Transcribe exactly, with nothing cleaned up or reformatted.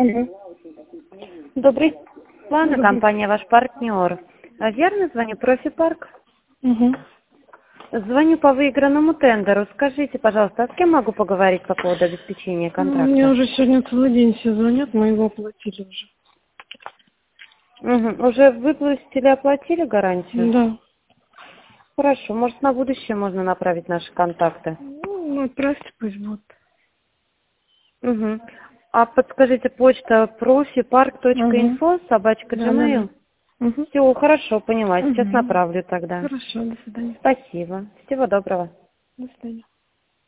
Алло. Добрый. Ладно, Добрый. компания ваш партнер. А верно звоню, профи-парк? Угу. Звоню по выигранному тендеру. Скажите, пожалуйста, а с кем могу поговорить по поводу обеспечения Мне контракта? уже сегодня целый день все звонят, мы его оплатили уже. Угу. Уже выплатили, оплатили гарантию? Да. Хорошо, может на будущее можно направить наши контакты? Ну, отправьте, пусть будет. Угу. А подскажите, почта профи-парк точка Угу. инфо собачка Да, да, да. gmail? Угу. Все, хорошо, поняла. Сейчас Угу. направлю тогда. Хорошо, до свидания. Спасибо. Всего доброго. До свидания.